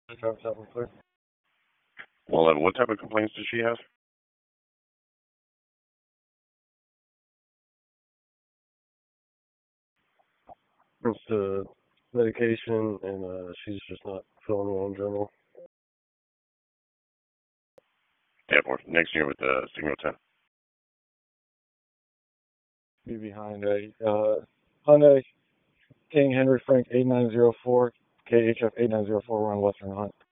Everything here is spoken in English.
Driver's out real quick. Well, what type of complaints does she have? It's medication, and she's just not feeling well in general. Yeah, for next year with Signal 10. Be behind a Hyundai King Henry Frank 8904 KHF 8904. We're on Western Hunt.